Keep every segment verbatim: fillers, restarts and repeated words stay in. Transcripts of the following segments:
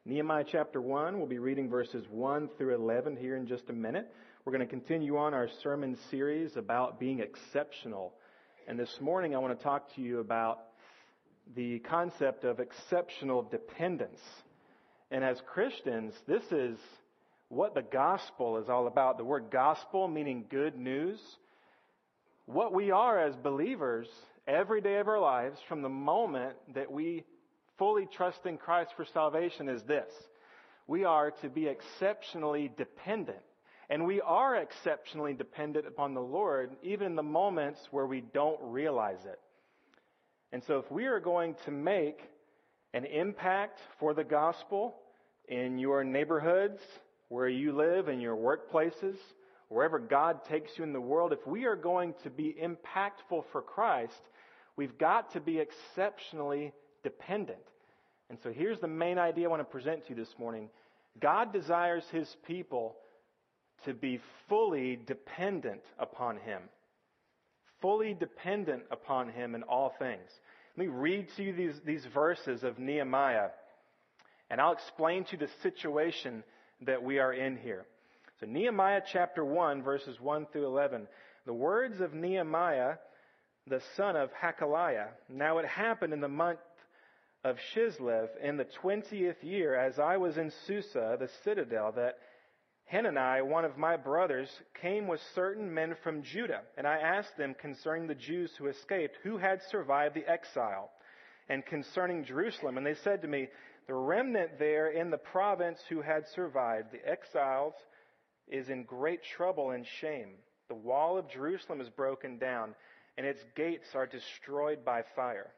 Nehemiah chapter one, we'll be reading verses one through eleven here in just a minute. We're going to continue on our sermon series about being exceptional. And this morning I want to talk to you about the concept of exceptional dependence. And as Christians, this is what the gospel is all about. The word gospel meaning good news. What we are as believers every day of our lives from the moment that we fully trust in Christ for salvation is this. We are to be exceptionally dependent. And we are exceptionally dependent upon the Lord, even in the moments where we don't realize it. And so if we are going to make an impact for the gospel in your neighborhoods, where you live, in your workplaces, wherever God takes you in the world, if we are going to be impactful for Christ, we've got to be exceptionally dependent. And so here's the main idea I want to present to you this morning. God desires His people to be fully dependent upon Him. Fully dependent upon Him in all things. Let me read to you these, these verses of Nehemiah, and I'll explain to you the situation that we are in here. So Nehemiah chapter one, verses one through eleven. The words of Nehemiah, the son of Hakaliah. Now it happened in the month of Chislev, in the twentieth year, as I was in Susa, the citadel, that Hanani, one of my brothers, came with certain men from Judah, and I asked them concerning the Jews who escaped, who had survived the exile, and concerning Jerusalem. And they said to me, the remnant there in the province who had survived the exiles is in great trouble and shame. The wall of Jerusalem is broken down, and its gates are destroyed by fire.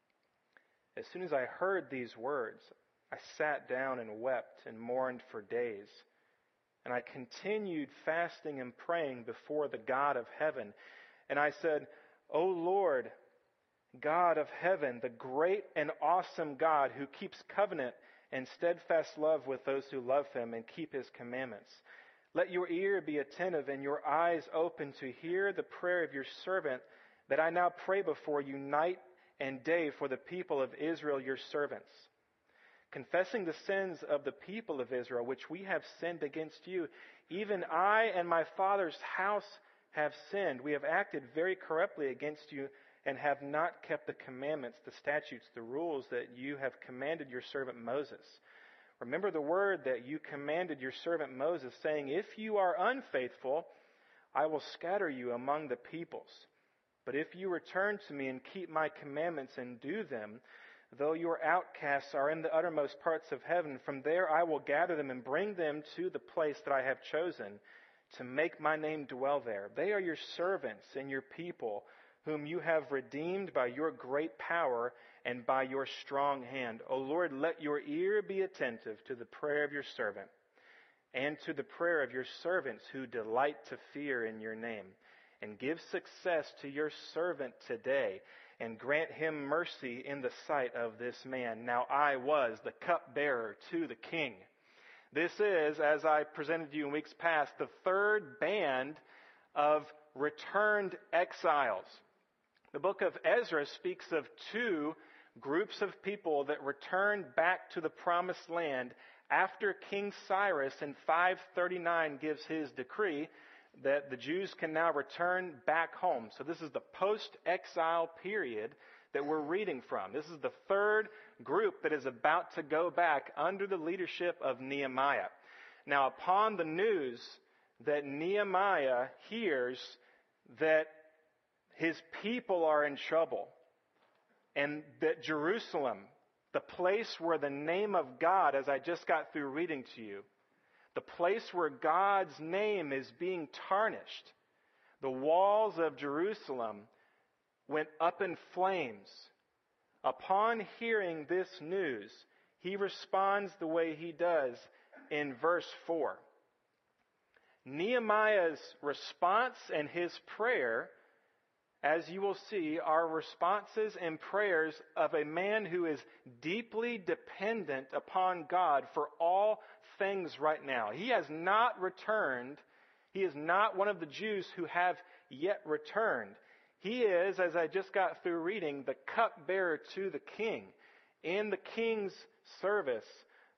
As soon as I heard these words, I sat down and wept and mourned for days. And I continued fasting and praying before the God of heaven. And I said, O Lord, God of heaven, the great and awesome God who keeps covenant and steadfast love with those who love Him and keep His commandments. Let your ear be attentive and your eyes open to hear the prayer of your servant, that I now pray before you night and day for the people of Israel, your servants, confessing the sins of the people of Israel, which we have sinned against you. Even I and my father's house have sinned. We have acted very corruptly against you and have not kept the commandments, the statutes, the rules that you have commanded your servant Moses. Remember the word that you commanded your servant Moses, saying, if you are unfaithful, I will scatter you among the peoples. But if you return to me and keep my commandments and do them, though your outcasts are in the uttermost parts of heaven, from there I will gather them and bring them to the place that I have chosen to make my name dwell there. They are your servants and your people, whom you have redeemed by your great power and by your strong hand. O Lord, let your ear be attentive to the prayer of your servant and to the prayer of your servants who delight to fear in your name. And give success to your servant today, and grant him mercy in the sight of this man. Now I was the cupbearer to the king. This is, as I presented to you in weeks past, the third band of returned exiles. The book of Ezra speaks of two groups of people that returned back to the promised land after King Cyrus in five thirty-nine gives his decree that the Jews can now return back home. So this is the post-exile period that we're reading from. This is the third group that is about to go back under the leadership of Nehemiah. Now, upon the news that Nehemiah hears that his people are in trouble and that Jerusalem, the place where the name of God, as I just got through reading to you, the place where God's name is being tarnished, the walls of Jerusalem went up in flames. Upon hearing this news, he responds the way he does in verse four. Nehemiah's response and his prayer, as you will see, are responses and prayers of a man who is deeply dependent upon God for all things right now. He has not returned. He is not one of the Jews who have yet returned. He is, as I just got through reading, the cupbearer to the king in the king's service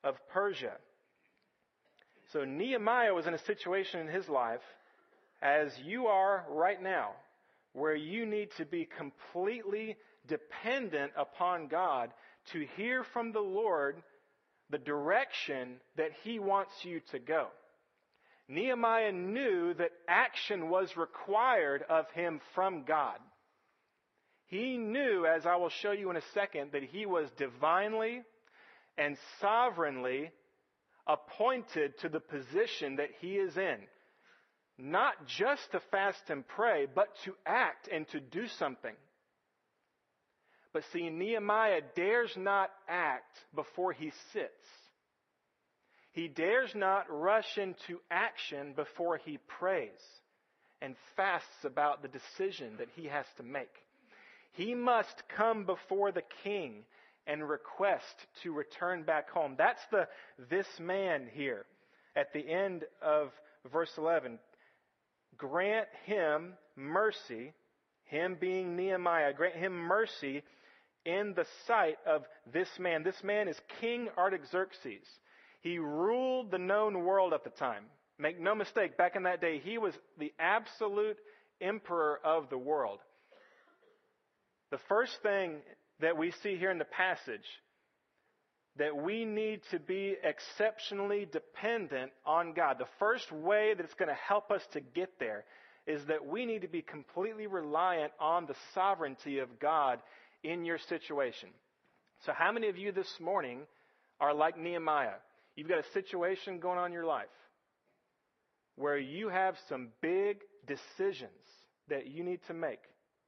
of Persia. So Nehemiah was in a situation in his life, as you are right now, where you need to be completely dependent upon God to hear from the Lord the direction that He wants you to go. Nehemiah knew that action was required of him from God. He knew, as I will show you in a second, that he was divinely and sovereignly appointed to the position that he is in. Not just to fast and pray, but to act and to do something. But see, Nehemiah dares not act before he sits. He dares not rush into action before he prays and fasts about the decision that he has to make. He must come before the king and request to return back home. That's the this man here at the end of verse eleven. Grant him mercy, him being Nehemiah, grant him mercy in the sight of this man. This man is King Artaxerxes. He ruled the known world at the time. Make no mistake, back in that day, he was the absolute emperor of the world. The first thing that we see here in the passage, that we need to be exceptionally dependent on God. The first way that it's going to help us to get there is that we need to be completely reliant on the sovereignty of God in your situation. So how many of you this morning are like Nehemiah? You've got a situation going on in your life where you have some big decisions that you need to make.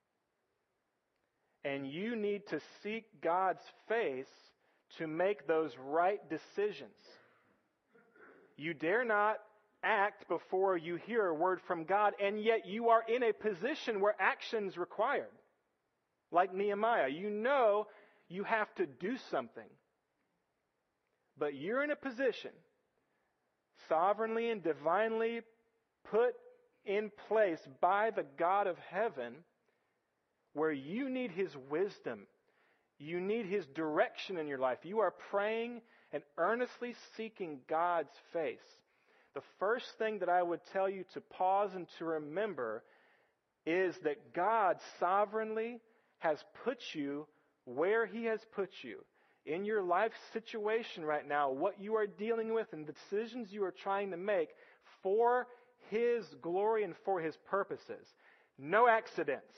And you need to seek God's face to make those right decisions. You dare not act before you hear a word from God, and yet you are in a position where action is required. Like Nehemiah, you know you have to do something. But you're in a position, sovereignly and divinely put in place by the God of heaven, where you need His wisdom. You need His direction in your life. You are praying and earnestly seeking God's face. The first thing that I would tell you to pause and to remember is that God sovereignly has put you where He has put you. In your life situation right now, what you are dealing with and the decisions you are trying to make for His glory and for His purposes. No accidents.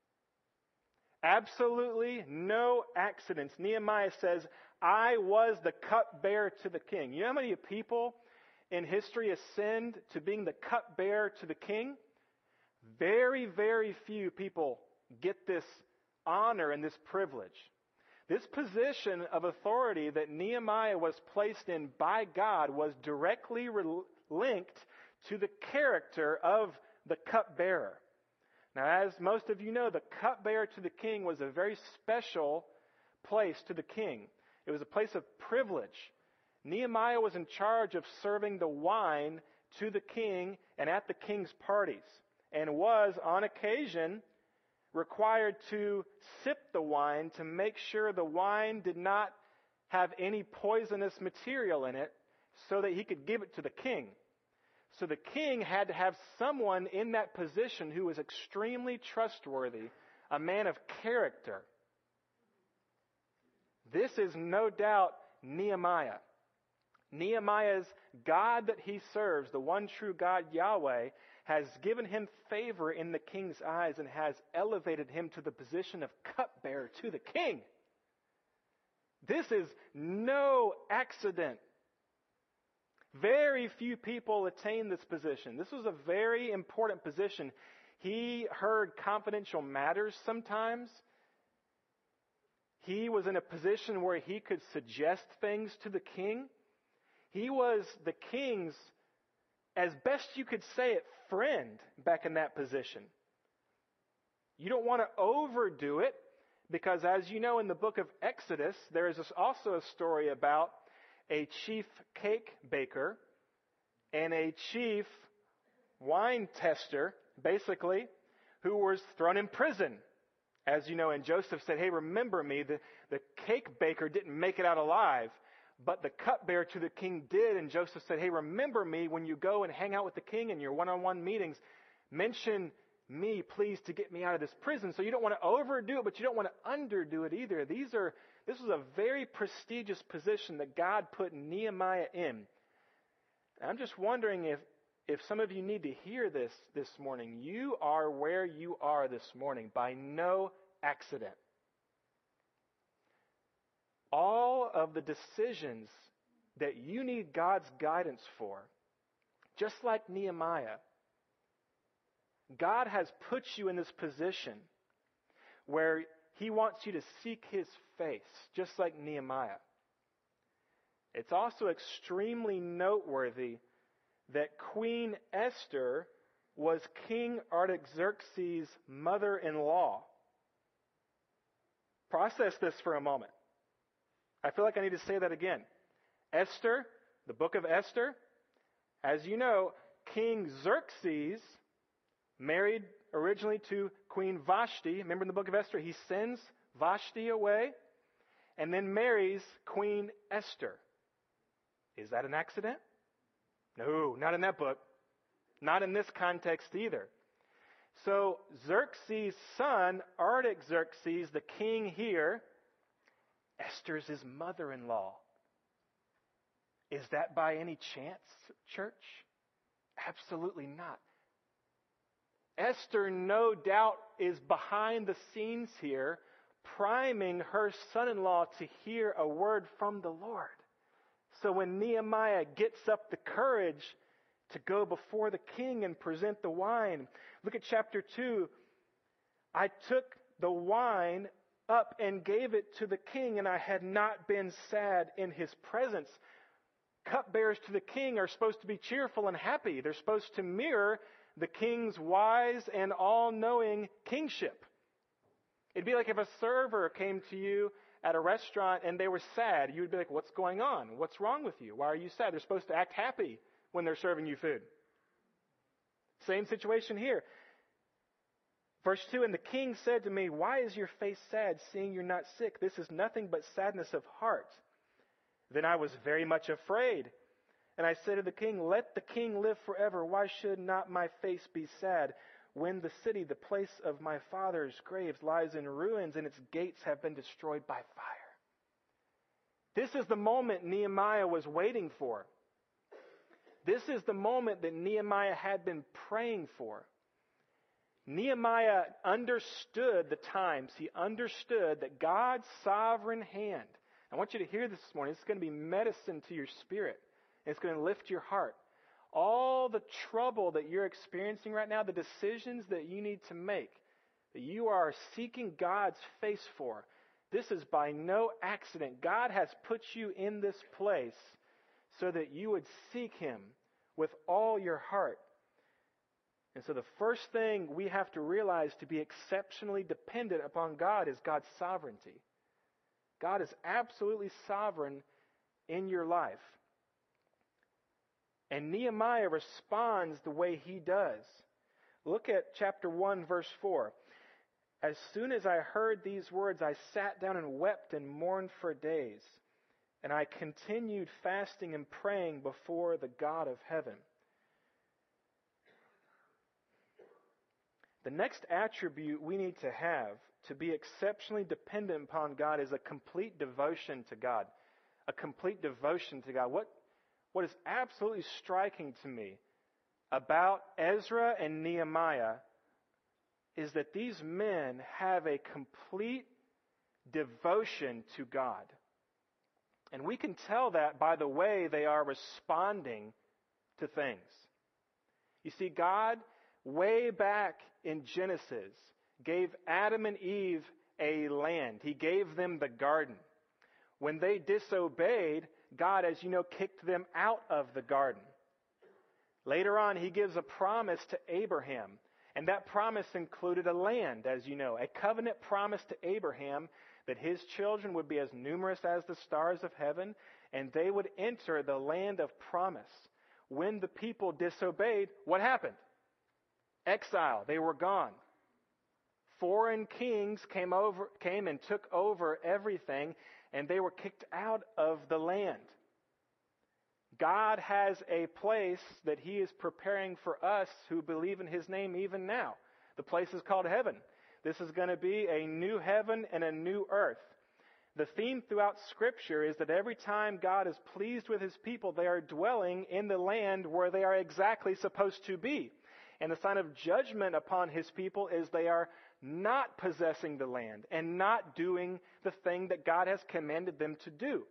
Absolutely no accidents. Nehemiah says, I was the cupbearer to the king. You know how many people in history ascend to being the cupbearer to the king? Very, very few people get this honor and this privilege. This position of authority that Nehemiah was placed in by God was directly re- linked to the character of the cupbearer. Now, as most of you know, the cupbearer to the king was a very special place to the king. It was a place of privilege. Nehemiah was in charge of serving the wine to the king and at the king's parties, and was, on occasion, required to sip the wine to make sure the wine did not have any poisonous material in it so that he could give it to the king. So the king had to have someone in that position who was extremely trustworthy, a man of character. This is no doubt Nehemiah. Nehemiah's God that he serves, the one true God, Yahweh, has given him favor in the king's eyes and has elevated him to the position of cupbearer to the king. This is no accident. Very few people attain this position. This was a very important position. He heard confidential matters sometimes. He was in a position where he could suggest things to the king. He was the king's, as best you could say it, friend back in that position. You don't want to overdo it, because as you know in the book of Exodus, there is also a story about a chief cake baker and a chief wine tester, basically, who was thrown in prison. As you know, and Joseph said, hey, remember me, the, the cake baker didn't make it out alive, But the cupbearer to the king did, and Joseph said, hey, remember me when you go and hang out with the king in your one-on-one meetings. Mention me, please, to get me out of this prison. So you don't want to overdo it, but you don't want to underdo it either. These are, this was a very prestigious position that God put Nehemiah in. I'm just wondering if, if some of you need to hear this this morning. You are where you are this morning by no accident. All of the decisions that you need God's guidance for, just like Nehemiah, God has put you in this position where He wants you to seek His face, just like Nehemiah. It's also extremely noteworthy that Queen Esther was King Artaxerxes' mother-in-law. Process this for a moment. I feel like I need to say that again. Esther, the book of Esther, as you know, King Xerxes married originally to Queen Vashti. Remember in the book of Esther, he sends Vashti away and then marries Queen Esther. Is that an accident? No, not in that book. Not in this context either. So Xerxes' son, Artaxerxes, the king here, Esther's his mother-in-law. Is that by any chance, church? Absolutely not. Esther, no doubt, is behind the scenes here, priming her son-in-law to hear a word from the Lord. So when Nehemiah gets up the courage to go before the king and present the wine, look at chapter two. I took the wine up and gave it to the king, and I had not been sad in his presence. Cupbearers to the king are supposed to be cheerful and happy. They're supposed to mirror the king's wise and all-knowing kingship. It'd be like if a server came to you at a restaurant and they were sad. You would be like, what's going on? What's wrong with you? Why are you sad? They're supposed to act happy when they're serving you food. Same situation here. Verse two, and the king said to me, why is your face sad, seeing you're not sick? This is nothing but sadness of heart. Then I was very much afraid. And I said to the king, let the king live forever. Why should not my face be sad when the city, the place of my father's graves, lies in ruins and its gates have been destroyed by fire? This is the moment Nehemiah was waiting for. This is the moment that Nehemiah had been praying for. Nehemiah understood the times. He understood that God's sovereign hand. I want you to hear this this morning. It's going to be medicine to your spirit. It's going to lift your heart. All the trouble that you're experiencing right now, the decisions that you need to make, that you are seeking God's face for, this is by no accident. God has put you in this place so that you would seek Him with all your heart. And so the first thing we have to realize to be exceptionally dependent upon God is God's sovereignty. God is absolutely sovereign in your life. And Nehemiah responds the way he does. Look at chapter one, verse four. As soon as I heard these words, I sat down and wept and mourned for days. And I continued fasting and praying before the God of heaven. The next attribute we need to have to be exceptionally dependent upon God is a complete devotion to God. A complete devotion to God. What, what is absolutely striking to me about Ezra and Nehemiah is that these men have a complete devotion to God. And we can tell that by the way they are responding to things. You see, God, way back in Genesis, gave Adam and Eve a land. He gave them the garden. When they disobeyed, God, as you know, kicked them out of the garden. Later on, He gives a promise to Abraham. And that promise included a land, as you know, a covenant promise to Abraham that his children would be as numerous as the stars of heaven, and they would enter the land of promise. When the people disobeyed, what happened? Exile. They were gone. Foreign kings came over, came and took over everything, and they were kicked out of the land. God has a place that He is preparing for us who believe in His name even now. The place is called heaven. This is going to be a new heaven and a new earth. The theme throughout Scripture is that every time God is pleased with His people, they are dwelling in the land where they are exactly supposed to be. And the sign of judgment upon His people is they are not possessing the land and not doing the thing that God has commanded them to do.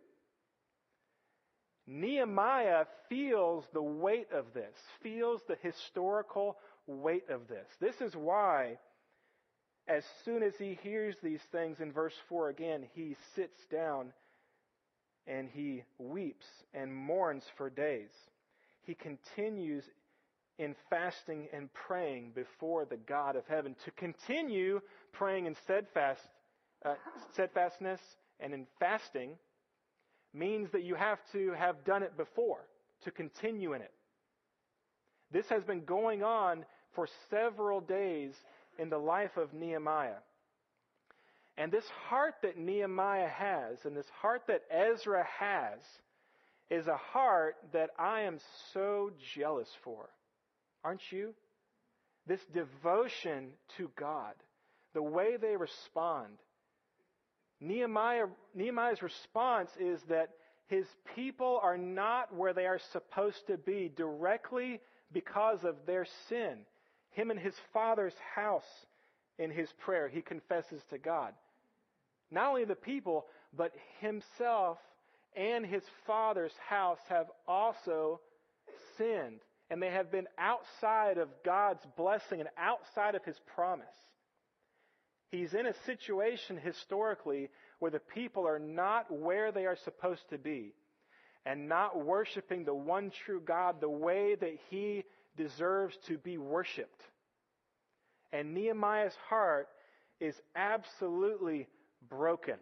Nehemiah feels the weight of this, feels the historical weight of this. This is why, as soon as he hears these things in verse four again, he sits down and he weeps and mourns for days. He continues in fasting and praying before the God of heaven. To continue praying in steadfast, uh, steadfastness and in fasting means that you have to have done it before to continue in it. This has been going on for several days in the life of Nehemiah. And this heart that Nehemiah has, and this heart that Ezra has, is a heart that I am so jealous for. Aren't you? This devotion to God, the way they respond. Nehemiah, Nehemiah's response is that his people are not where they are supposed to be directly because of their sin. Him and his father's house, in his prayer, he confesses to God. Not only the people, but himself and his father's house have also sinned. And they have been outside of God's blessing and outside of His promise. He's in a situation historically where the people are not where they are supposed to be and not worshiping the one true God the way that He deserves to be worshiped. And Nehemiah's heart is absolutely broken.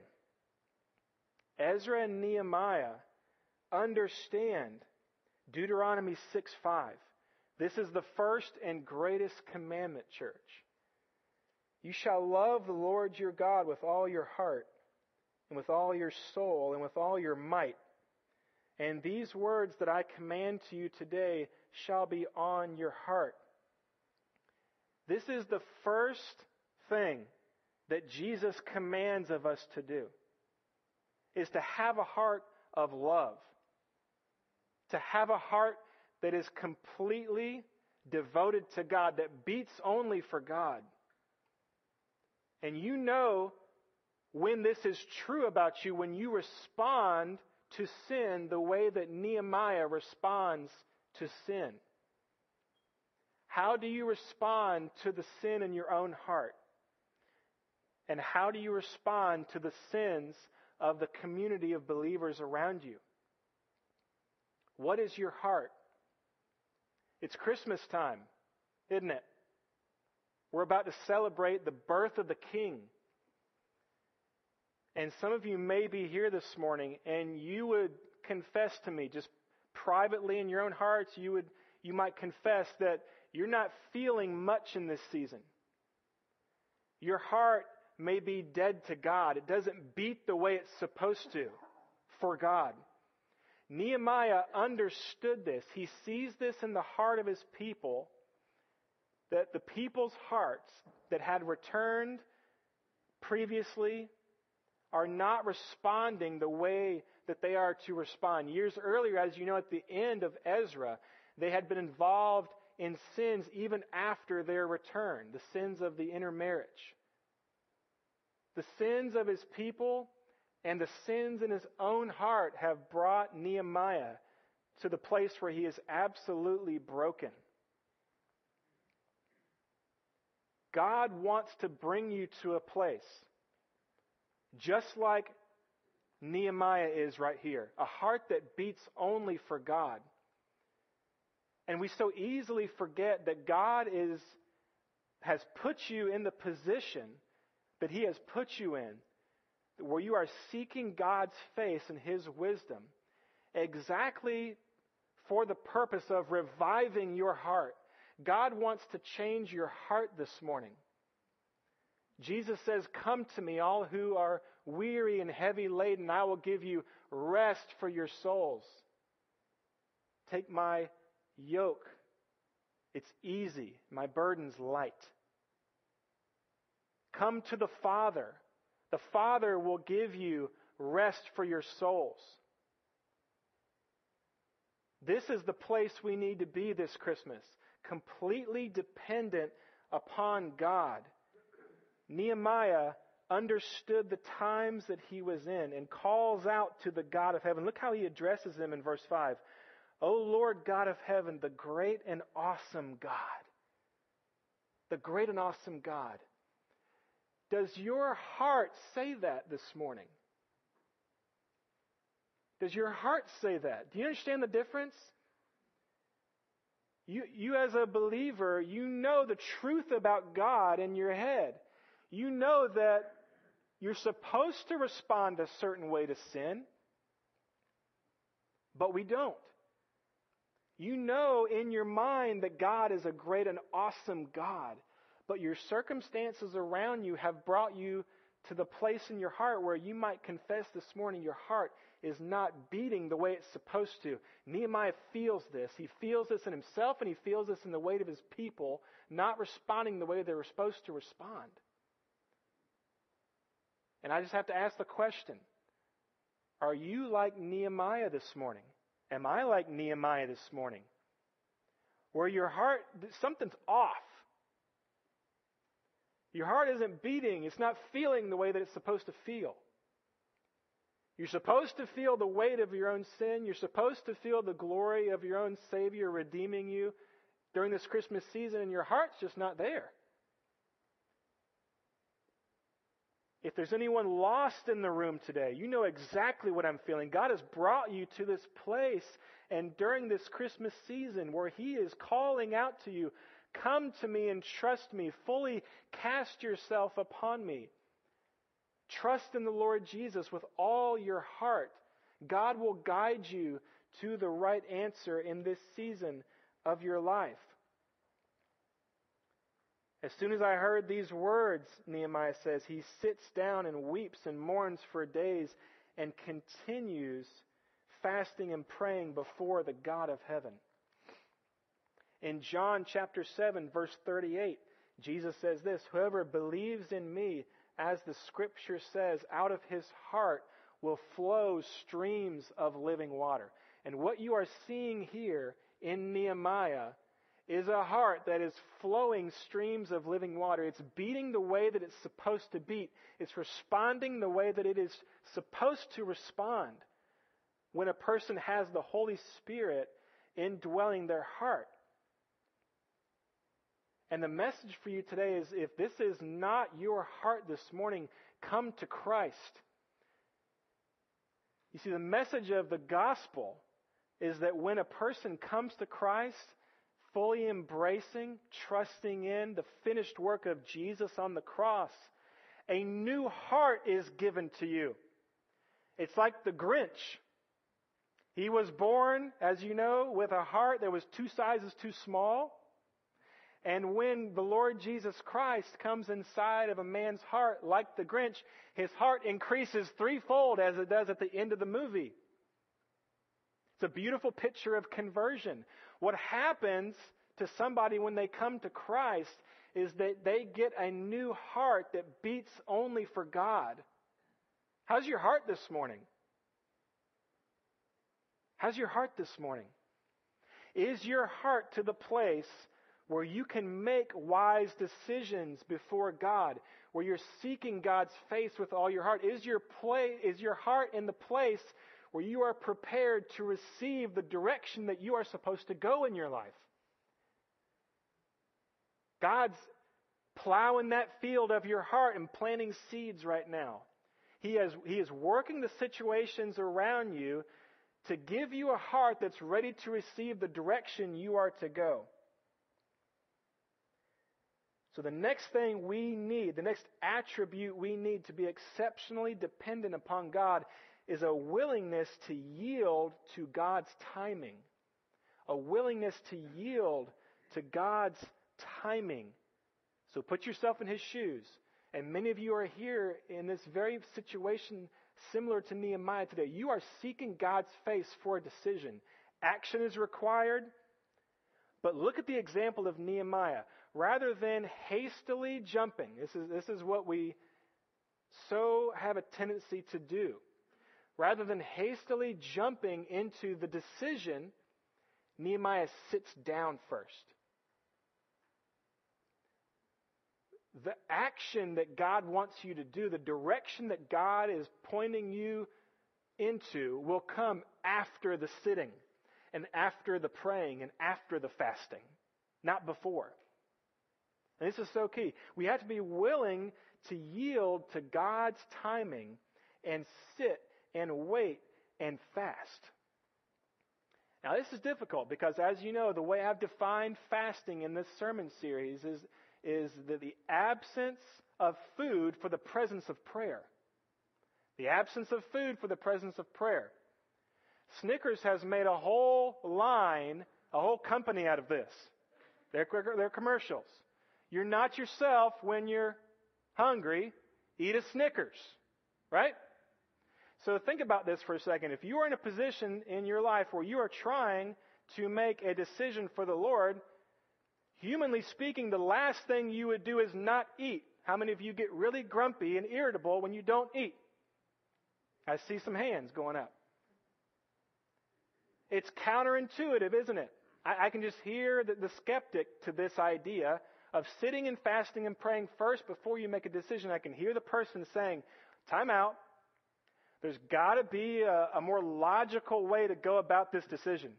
Ezra and Nehemiah understand Deuteronomy six five. This is the first and greatest commandment, church. You shall love the Lord your God with all your heart, and with all your soul, and with all your might. And these words that I command to you today shall be on your heart. This is the first thing that Jesus commands of us to do, is to have a heart of love. To have a heart that is completely devoted to God, that beats only for God. And you know when this is true about you, when you respond to sin the way that Nehemiah responds to sin. How do you respond to the sin in your own heart? And how do you respond to the sins of the community of believers around you? What is your heart? It's Christmas time, isn't it? We're about to celebrate the birth of the King. And some of you may be here this morning and you would confess to me, just privately in your own hearts, you would you might confess that you're not feeling much in this season. Your heart may be dead to God. It doesn't beat the way it's supposed to for God. Nehemiah understood this. He sees this in the heart of his people, that the people's hearts that had returned previously are not responding the way that they are to respond. Years earlier, as you know, at the end of Ezra, they had been involved in sins even after their return, the sins of the intermarriage. The sins of his people and the sins in his own heart have brought Nehemiah to the place where he is absolutely broken. God wants to bring you to a place, just like Nehemiah is right here, a heart that beats only for God. And we so easily forget that God is has put you in the position that He has put you in, where you are seeking God's face and His wisdom, exactly for the purpose of reviving your heart. God wants to change your heart this morning. Jesus says, "Come to me, all who are weary and heavy laden, I will give you rest for your souls. Take my yoke. It's easy. My burden's light." Come to the Father. The Father will give you rest for your souls. This is the place we need to be this Christmas, completely dependent upon God. Nehemiah understood the times that he was in and calls out to the God of heaven. Look how he addresses him in verse five. "O Lord God of heaven, the great and awesome God." The great and awesome God. Does your heart say that this morning? Does your heart say that? Do you understand the difference? You, you as a believer, you know the truth about God in your head. You know that you're supposed to respond a certain way to sin, but we don't. You know in your mind that God is a great and awesome God, but your circumstances around you have brought you to the place in your heart where you might confess this morning your heart is not beating the way it's supposed to. Nehemiah feels this. He feels this in himself, and he feels this in the weight of his people not responding the way they were supposed to respond. And I just have to ask the question, are you like Nehemiah this morning? Am I like Nehemiah this morning? Where your heart, something's off. Your heart isn't beating. It's not feeling the way that it's supposed to feel. You're supposed to feel the weight of your own sin. You're supposed to feel the glory of your own Savior redeeming you during this Christmas season, and your heart's just not there. If there's anyone lost in the room today, you know exactly what I'm feeling. God has brought you to this place, and during this Christmas season where He is calling out to you, "Come to me and trust me. Fully cast yourself upon me." Trust in the Lord Jesus with all your heart. God will guide you to the right answer in this season of your life. As soon as I heard these words, Nehemiah says, he sits down and weeps and mourns for days and continues fasting and praying before the God of heaven. In John chapter seven, verse thirty-eight, Jesus says this, "Whoever believes in me, as the Scripture says, out of his heart will flow streams of living water." And what you are seeing here in Nehemiah is a heart that is flowing streams of living water. It's beating the way that it's supposed to beat. It's responding the way that it is supposed to respond when a person has the Holy Spirit indwelling their heart. And the message for you today is, if this is not your heart this morning, come to Christ. You see, the message of the gospel is that when a person comes to Christ, fully embracing, trusting in the finished work of Jesus on the cross, a new heart is given to you. It's like the Grinch. He was born, as you know, with a heart that was two sizes too small. And when the Lord Jesus Christ comes inside of a man's heart, like the Grinch, his heart increases threefold as it does at the end of the movie. It's a beautiful picture of conversion. What happens to somebody when they come to Christ is that they get a new heart that beats only for God. How's your heart this morning? How's your heart this morning? Is your heart to the place where you can make wise decisions before God, where you're seeking God's face with all your heart? Is your play, is your heart in the place where you are prepared to receive the direction that you are supposed to go in your life? God's plowing that field of your heart and planting seeds right now. He is, he is working the situations around you to give you a heart that's ready to receive the direction you are to go. So the next thing we need, the next attribute we need to be exceptionally dependent upon God is a willingness to yield to God's timing. A willingness to yield to God's timing. So put yourself in His shoes. And many of you are here in this very situation similar to Nehemiah today. You are seeking God's face for a decision. Action is required. But look at the example of Nehemiah. Rather than hastily jumping, this is, this is what we so have a tendency to do. Rather than hastily jumping into the decision, Nehemiah sits down first. The action that God wants you to do, the direction that God is pointing you into, will come after the sitting and after the praying and after the fasting, not before. And this is so key. We have to be willing to yield to God's timing and sit and wait and fast. Now, this is difficult because, as you know, the way I've defined fasting in this sermon series is, is the, the absence of food for the presence of prayer. The absence of food for the presence of prayer. Snickers has made a whole line, a whole company out of this. They're, they're commercials. You're not yourself when you're hungry. Eat a Snickers, right? So think about this for a second. If you are in a position in your life where you are trying to make a decision for the Lord, humanly speaking, the last thing you would do is not eat. How many of you get really grumpy and irritable when you don't eat? I see some hands going up. It's counterintuitive, isn't it? I, I can just hear the, the skeptic to this idea of sitting and fasting and praying first before you make a decision. I can hear the person saying, time out. There's got to be a, a more logical way to go about this decision.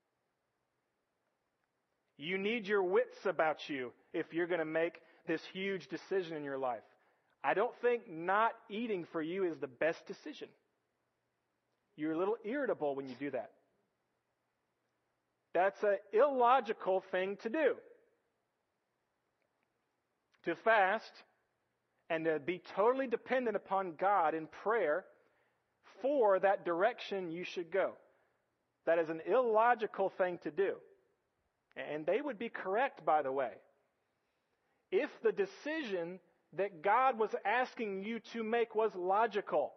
You need your wits about you if you're going to make this huge decision in your life. I don't think not eating for you is the best decision. You're a little irritable when you do that. That's an illogical thing to do. To fast and to be totally dependent upon God in prayer for that direction you should go. That is an illogical thing to do. And they would be correct, by the way. If the decision that God was asking you to make was logical.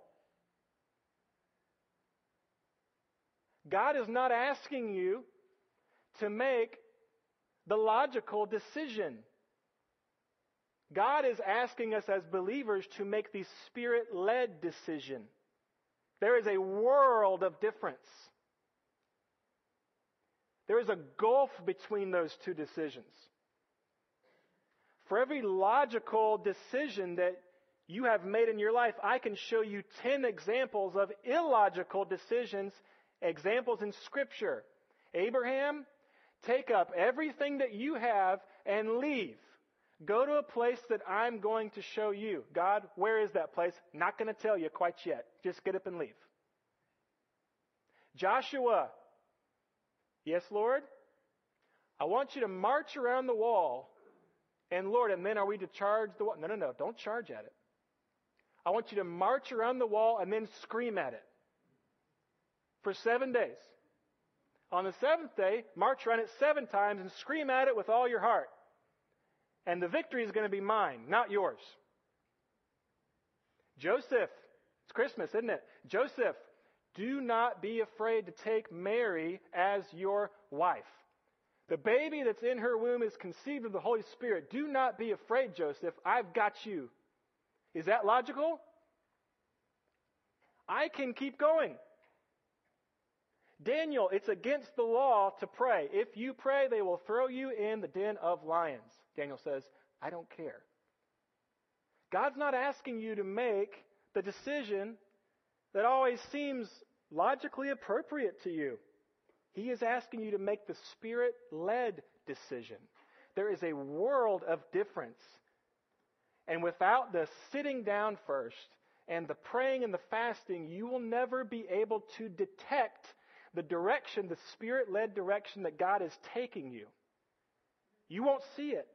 God is not asking you to make the logical decision. God is asking us as believers to make the Spirit-led decision. There is a world of difference. There is a gulf between those two decisions. For every logical decision that you have made in your life, I can show you ten examples of illogical decisions, examples in Scripture. Abraham, take up everything that you have and leave. Go to a place that I'm going to show you. God, where is that place? Not going to tell you quite yet. Just get up and leave. Joshua, yes, Lord? I want you to march around the wall. And Lord, and then are we to charge the wall? No, no, no. Don't charge at it. I want you to march around the wall and then scream at it. For seven days. On the seventh day, march around it seven times and scream at it with all your heart. And the victory is going to be mine, not yours. Joseph, it's Christmas, isn't it? Joseph, do not be afraid to take Mary as your wife. The baby that's in her womb is conceived of the Holy Spirit. Do not be afraid, Joseph. I've got you. Is that logical? I can keep going. Daniel, it's against the law to pray. If you pray, they will throw you in the den of lions. Daniel says, I don't care. God's not asking you to make the decision that always seems logically appropriate to you. He is asking you to make the Spirit-led decision. There is a world of difference. And without the sitting down first and the praying and the fasting, you will never be able to detect the direction, the Spirit-led direction that God is taking you. You won't see it.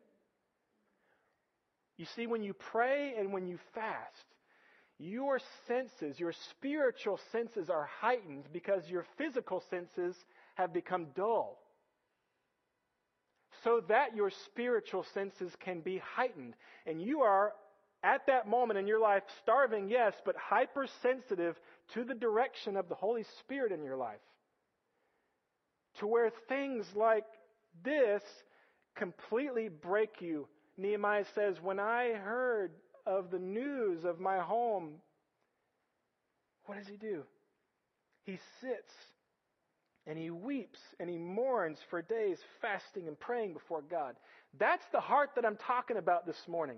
You see, when you pray and when you fast, your senses, your spiritual senses are heightened because your physical senses have become dull. So that your spiritual senses can be heightened. And you are at that moment in your life, starving, yes, but hypersensitive to the direction of the Holy Spirit in your life. To where things like this completely break you. Nehemiah says, when I heard of the news of my home, what does he do? He sits and he weeps and he mourns for days, fasting and praying before God. That's the heart that I'm talking about this morning.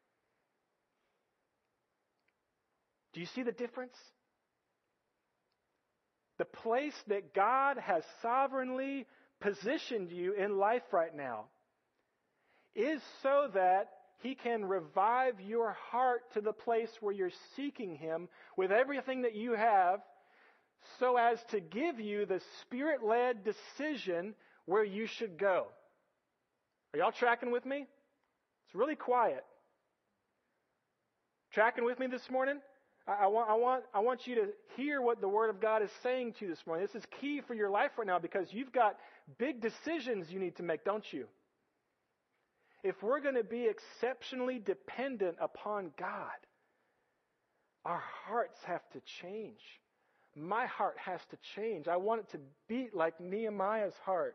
Do you see the difference? The place that God has sovereignly positioned you in life right now is so that He can revive your heart to the place where you're seeking Him with everything that you have, so as to give you the Spirit-led decision where you should go. Are y'all tracking with me? It's really quiet. Tracking with me this morning? I, I, want, I, want, I want you to hear what the Word of God is saying to you this morning. This is key for your life right now because you've got big decisions you need to make, don't you? If we're going to be exceptionally dependent upon God, our hearts have to change. My heart has to change. I want it to beat like Nehemiah's heart.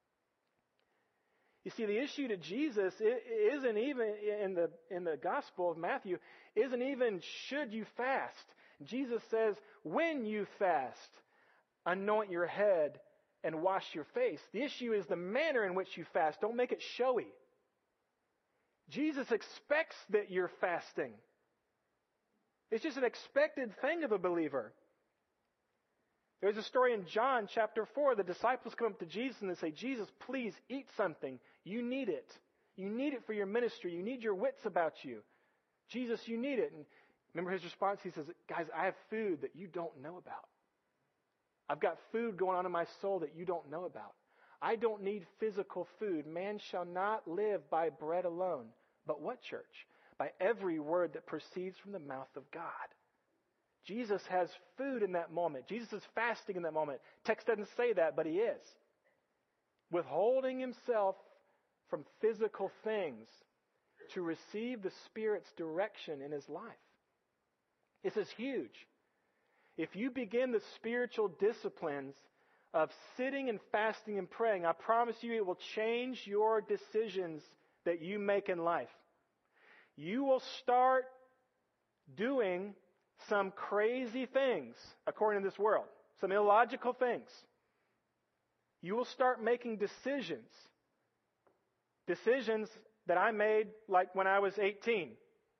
You see, the issue to Jesus isn't even in the in the Gospel of Matthew, isn't even should you fast. Jesus says, when you fast, anoint your head and wash your face. The issue is the manner in which you fast. Don't make it showy. Jesus expects that you're fasting. It's just an expected thing of a believer. There's a story in John chapter four. The disciples come up to Jesus and they say, Jesus, please eat something. You need it. You need it for your ministry. You need your wits about you. Jesus, you need it. And remember his response? He says, guys, I have food that you don't know about. I've got food going on in my soul that you don't know about. I don't need physical food. Man shall not live by bread alone. But what, church? By every word that proceeds from the mouth of God. Jesus has food in that moment. Jesus is fasting in that moment. Text doesn't say that, but he is. Withholding himself from physical things to receive the Spirit's direction in his life. This is huge. If you begin the spiritual disciplines of sitting and fasting and praying, I promise you it will change your decisions that you make in life. You will start doing some crazy things according to this world, some illogical things. You will start making decisions. Decisions that I made like when I was eighteen.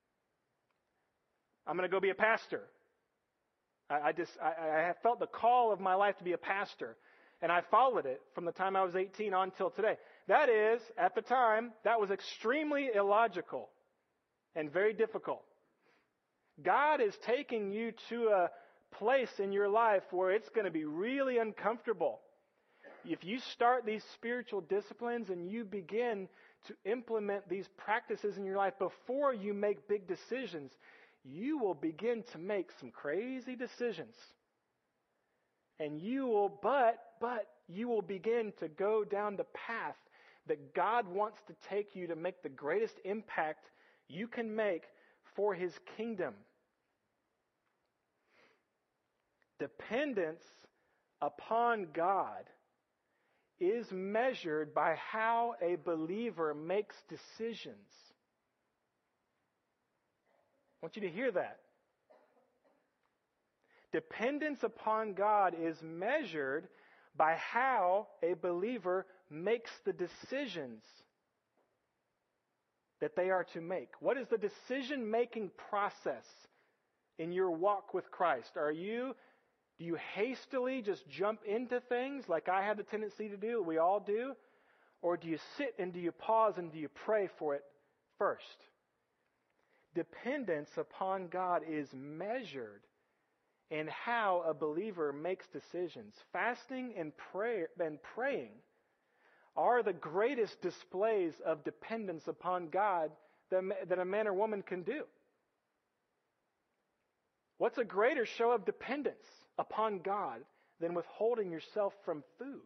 I'm going to go be a pastor. I, I just I, I have felt the call of my life to be a pastor. And I followed it from the time I was eighteen on till today. That is, at the time, that was extremely illogical and very difficult. God is taking you to a place in your life where it's going to be really uncomfortable. If you start these spiritual disciplines and you begin to implement these practices in your life before you make big decisions, you will begin to make some crazy decisions. And you will, but, but you will begin to go down the path that God wants to take you to make the greatest impact you can make for His kingdom. Dependence upon God is measured by how a believer makes decisions. I want you to hear that. Dependence upon God is measured by how a believer makes the decisions that they are to make. What is the decision-making process in your walk with Christ? Are you, do you hastily just jump into things like I have the tendency to do, we all do? Or do you sit and do you pause and do you pray for it first? Dependence upon God is measured in how a believer makes decisions. Fasting and prayer and praying are the greatest displays of dependence upon God that, that a man or woman can do. What's a greater show of dependence upon God than withholding yourself from food?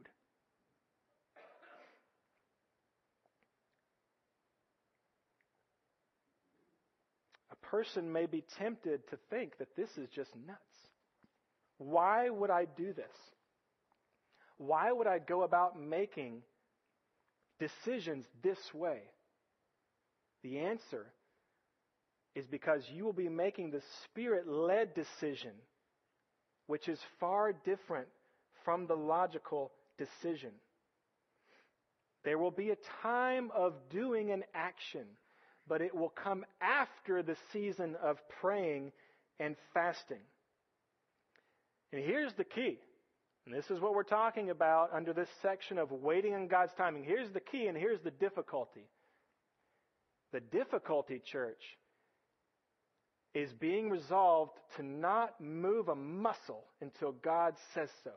A person may be tempted to think that this is just nuts. Why would I do this? Why would I go about making decisions this way? The answer is because you will be making the Spirit-led decision, which is far different from the logical decision. There will be a time of doing an action, but it will come after the season of praying and fasting. And here's the key. And this is what we're talking about under this section of waiting on God's timing. Here's the key and here's the difficulty. The difficulty, church, is being resolved to not move a muscle until God says so.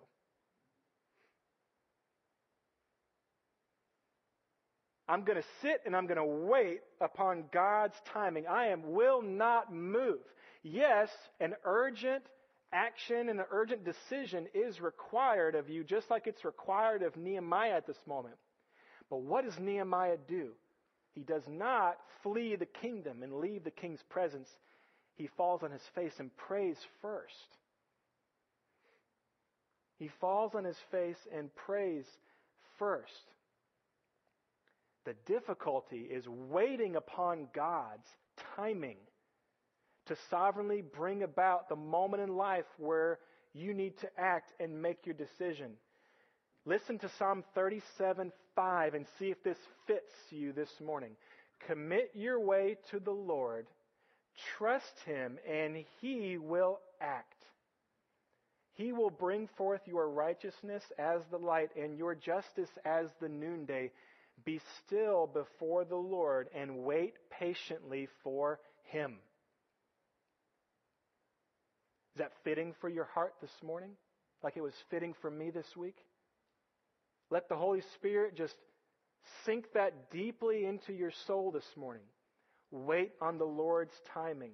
I'm going to sit and I'm going to wait upon God's timing. I am will not move. Yes, an urgent action and an urgent decision is required of you, just like it's required of Nehemiah at this moment. But what does Nehemiah do? He does not flee the kingdom and leave the king's presence. He falls on his face and prays first. He falls on his face and prays first. The difficulty is waiting upon God's timing to sovereignly bring about the moment in life where you need to act and make your decision. Listen to Psalm thirty-seven five and see if this fits you this morning. Commit your way to the Lord. Trust Him, and He will act. He will bring forth your righteousness as the light and your justice as the noonday. Be still before the Lord and wait patiently for Him. Is that fitting for your heart this morning? Like it was fitting for me this week? Let the Holy Spirit just sink that deeply into your soul this morning. Wait on the Lord's timing.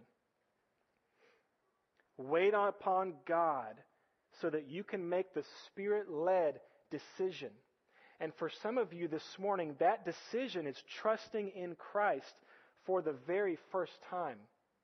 Wait upon God so that you can make the Spirit-led decision. And for some of you this morning, that decision is trusting in Christ for the very first time.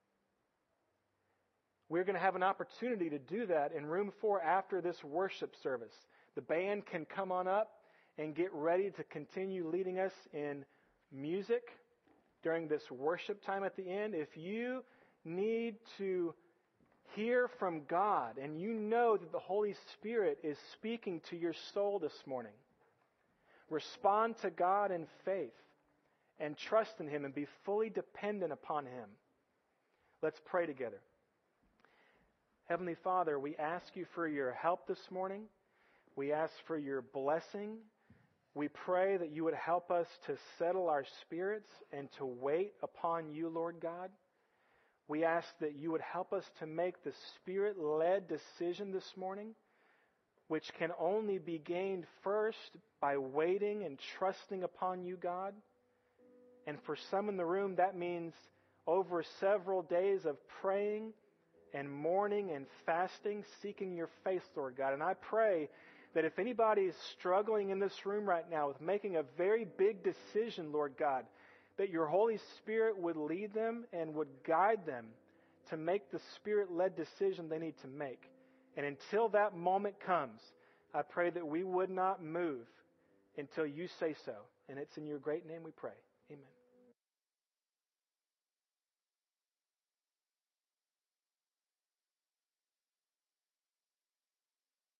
We're going to have an opportunity to do that in room four after this worship service. The band can come on up and get ready to continue leading us in music during this worship time at the end. If you need to hear from God and you know that the Holy Spirit is speaking to your soul this morning, respond to God in faith and trust in Him and be fully dependent upon Him. Let's pray together. Heavenly Father, we ask You for Your help this morning. We ask for Your blessing. We pray that You would help us to settle our spirits and to wait upon You, Lord God. We ask that You would help us to make the Spirit-led decision this morning, which can only be gained first by waiting and trusting upon You, God. And for some in the room, that means over several days of praying and mourning and fasting, seeking Your face, Lord God. And I pray that if anybody is struggling in this room right now with making a very big decision, Lord God, that Your Holy Spirit would lead them and would guide them to make the Spirit-led decision they need to make. And until that moment comes, I pray that we would not move until You say so. And it's in Your great name we pray. Amen.